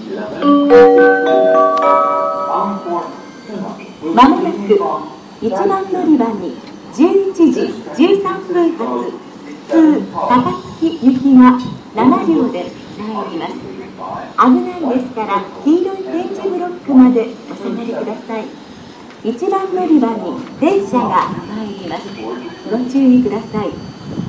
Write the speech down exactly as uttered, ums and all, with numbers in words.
まもなくいちばん乗り場にじゅういちじじゅうさんぷん発普通高槻行きがななりょうで参ります。危ないですから黄色い点字ブロックまでお下がりください。いちばん乗り場に電車が参ります。ご注意ください。